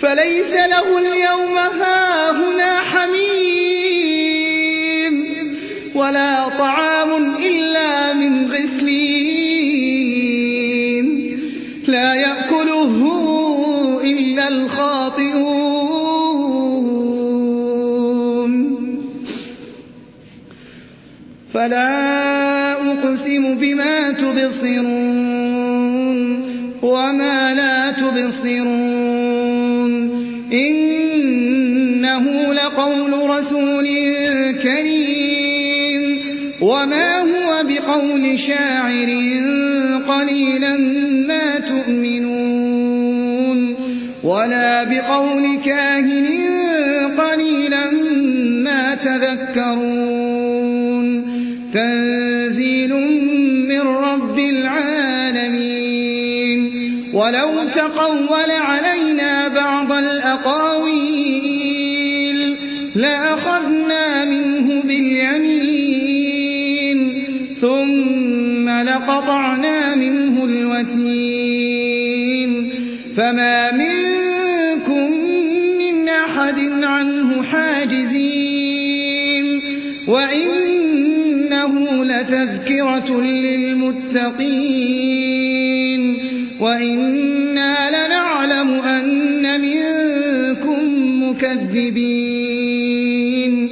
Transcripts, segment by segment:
فليس له اليوم هاهنا حميم ولا طعام إلا من غسلين لا يأكله إلا الخاطئون فلا أقسم بما تبصرون وما لا تبصرون إنه لقول رسول كريم وما هو بقول شاعر قليلا ما تؤمنون ولا بقول كاهن قليلا ما تذكرون تنزيل من رب العالمين ولو تقول علينا بعض الأقاويل لأخذنا منه باليمين ثم لقطعنا منه الوتين فما منكم من أحد عنه حاجزين وإنه لتذكرة للمتقين وإنا لنعلم أن منكم مكذبين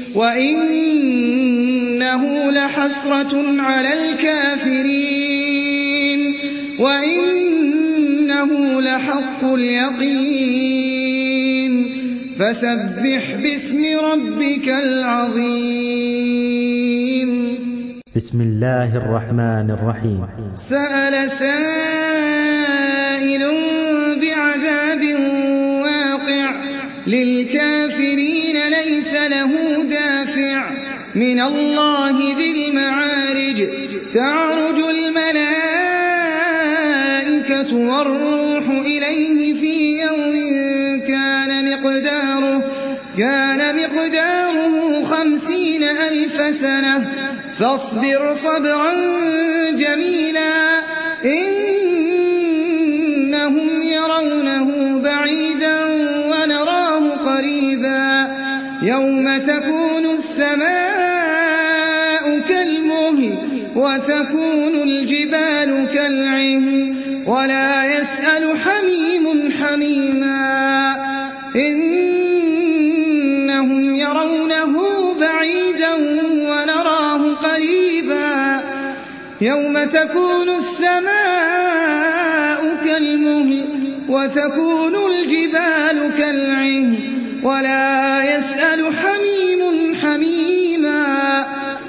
وإنه لحسرة على الكافرين وإنه لحق اليقين فسبح باسم ربك العظيم بسم الله الرحمن الرحيم سأل سائل بعذاب واقع للكافرين ليس له دافع من الله ذي المعارج تعرج الملائكة والروح إليه في يوم كان مقداره 50,000 سنة فاصبر صبرا جميلا إنهم يرونه بعيدا ونراه قريبا يوم تكون السماء كالمهل وتكون الجبال كالعهن ولا يسأل حميم حميما إنهم يرونه بعيدا ونراه قريبا يوم تكون السماء كالمهل وتكون الجبال كالعهن ولا يسأل حميم